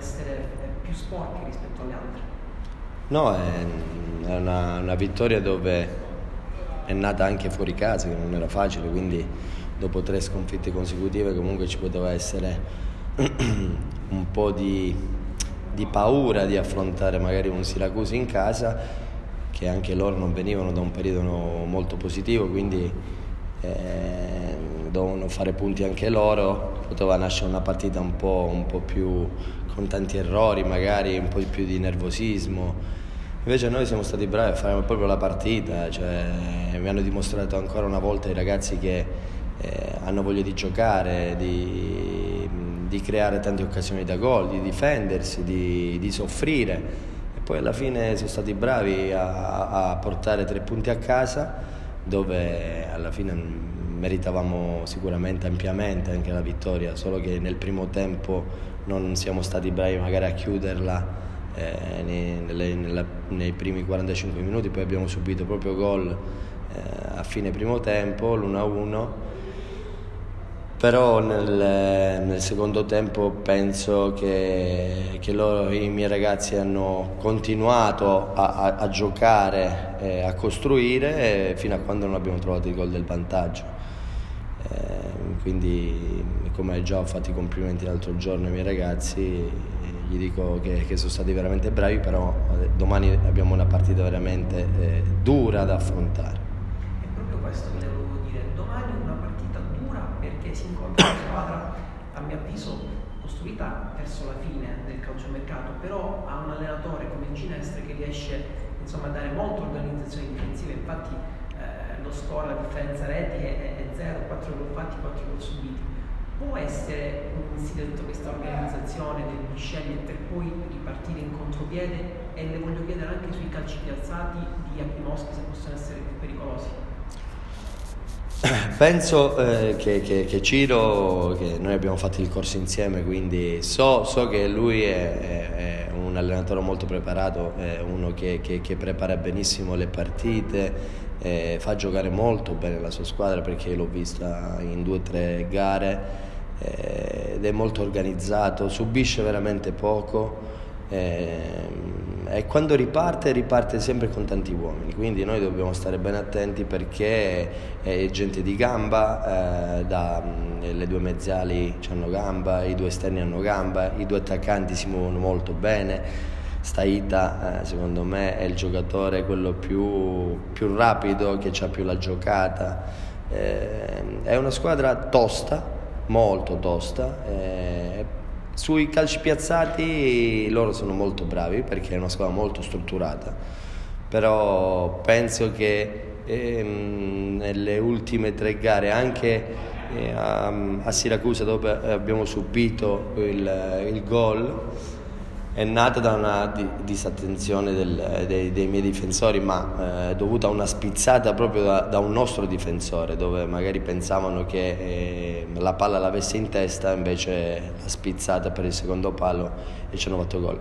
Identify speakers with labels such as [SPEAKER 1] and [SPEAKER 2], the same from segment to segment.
[SPEAKER 1] essere più sporchi rispetto alle altre?
[SPEAKER 2] No, è una vittoria dove è nata anche fuori casa, che non era facile, quindi dopo 3 sconfitte consecutive comunque ci poteva essere un po' di paura di affrontare magari un Siracusa in casa, che anche loro non venivano da un periodo molto positivo, quindi dovevano fare punti anche loro, poteva nascere una partita un po' più con tanti errori, magari un po' più di nervosismo. Invece noi siamo stati bravi a fare proprio la partita, cioè, mi hanno dimostrato ancora una volta i ragazzi che hanno voglia di giocare, di creare tante occasioni da gol, di difendersi, di soffrire, e poi alla fine sono stati bravi a portare 3 punti a casa, dove alla fine meritavamo sicuramente ampiamente anche la vittoria, solo che nel primo tempo non siamo stati bravi magari a chiuderla nei primi 45 minuti, poi abbiamo subito proprio gol a fine primo tempo, l'1-1, però nel secondo tempo penso che i miei ragazzi hanno continuato a giocare, a costruire fino a quando non abbiamo trovato il gol del vantaggio. Quindi, come già ho fatto i complimenti l'altro giorno ai miei ragazzi, gli dico che sono stati veramente bravi, però domani abbiamo una partita veramente dura da affrontare.
[SPEAKER 1] È proprio questo che volevo dire, domani è una partita dura perché si incontra una squadra, a mio avviso, costruita verso la fine del calciomercato, però ha un allenatore come Ginestre che riesce a dare molta organizzazione difensiva. Infatti lo score, la differenza reti è 0, 4 gol fatti, 4 gol subiti. Può essere insidiato questa organizzazione di scegliere per poi ripartire in contropiede, e le voglio chiedere anche sui calci piazzati di Jakubowski, se possono essere più pericolosi.
[SPEAKER 2] Penso che Ciro, che noi abbiamo fatto il corso insieme, quindi so che lui è un allenatore molto preparato, è uno che prepara benissimo le partite, fa giocare molto bene la sua squadra, perché l'ho vista in 2 o 3 gare, ed è molto organizzato, subisce veramente poco, e quando riparte sempre con tanti uomini, quindi noi dobbiamo stare ben attenti, perché è gente di gamba, le 2 mezzali hanno gamba, i 2 esterni hanno gamba, i 2 attaccanti si muovono molto bene. Staita secondo me è il giocatore quello più rapido, che ha più la giocata, è una squadra tosta, molto tosta. Sui calci piazzati loro sono molto bravi, perché è una squadra molto strutturata, però penso che nelle ultime 3 gare, anche a Siracusa, dove abbiamo subito il gol, è nata da una disattenzione dei miei difensori, ma dovuta a una spizzata proprio da un nostro difensore, dove magari pensavano che la palla l'avesse in testa, invece la spizzata per il secondo palo e ci hanno fatto gol.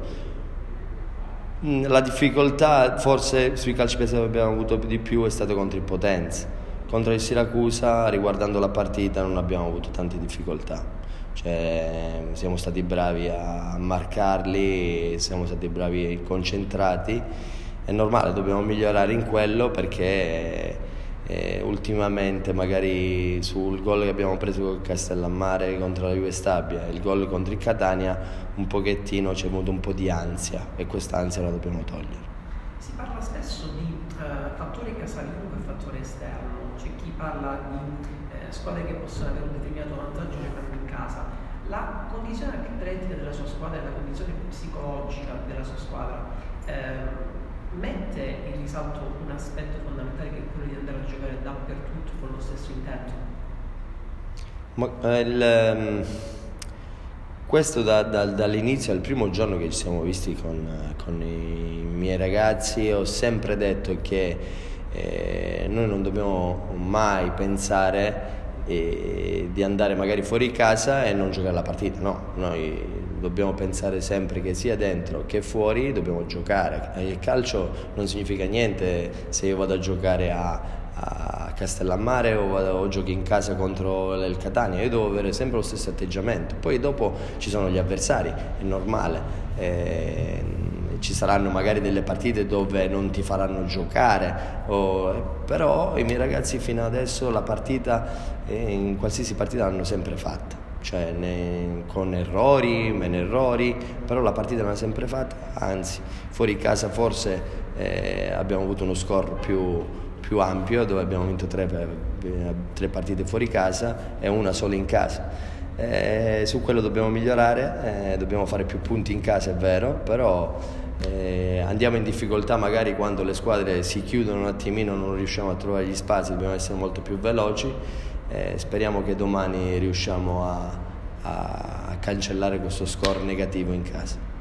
[SPEAKER 2] La difficoltà forse sui calci piazzati che abbiamo avuto di più è stato contro il Potenza. Contro il Siracusa, riguardando la partita, non abbiamo avuto tante difficoltà. Cioè, siamo stati bravi a marcarli, siamo stati bravi e concentrati. È normale, dobbiamo migliorare in quello, perché ultimamente magari sul gol che abbiamo preso con Castellammare contro la Juve Stabia, il gol contro il Catania, un pochettino c'è avuto un po' di ansia, e quest'ansia la dobbiamo togliere.
[SPEAKER 1] Si parla spesso di fattore casalingo e fattore esterno, c'è chi parla di squadre che possono avere un determinato vantaggio giocando in casa. La condizione atletica della sua squadra e la condizione psicologica della sua squadra mette in risalto un aspetto fondamentale, che è quello di andare a giocare dappertutto con lo stesso intento.
[SPEAKER 2] Questo dall'inizio, al primo giorno che ci siamo visti con i miei ragazzi, ho sempre detto che noi non dobbiamo mai pensare di andare magari fuori casa e non giocare la partita. No, noi dobbiamo pensare sempre che sia dentro che fuori dobbiamo giocare. Il calcio non significa niente se io vado a giocare a Castellammare o giochi in casa contro il Catania, io devo avere sempre lo stesso atteggiamento. Poi dopo ci sono gli avversari, è normale. Ci saranno magari delle partite dove non ti faranno giocare, però i miei ragazzi fino adesso la partita, in qualsiasi partita l'hanno sempre fatta, cioè con errori, meno errori, però la partita l'hanno sempre fatta, anzi fuori casa forse abbiamo avuto uno score più ampio, dove abbiamo vinto tre partite fuori casa e una sola in casa. Su quello dobbiamo migliorare, dobbiamo fare più punti in casa, è vero, però andiamo in difficoltà magari quando le squadre si chiudono un attimino, non riusciamo a trovare gli spazi, dobbiamo essere molto più veloci. Speriamo che domani riusciamo a cancellare questo score negativo in casa.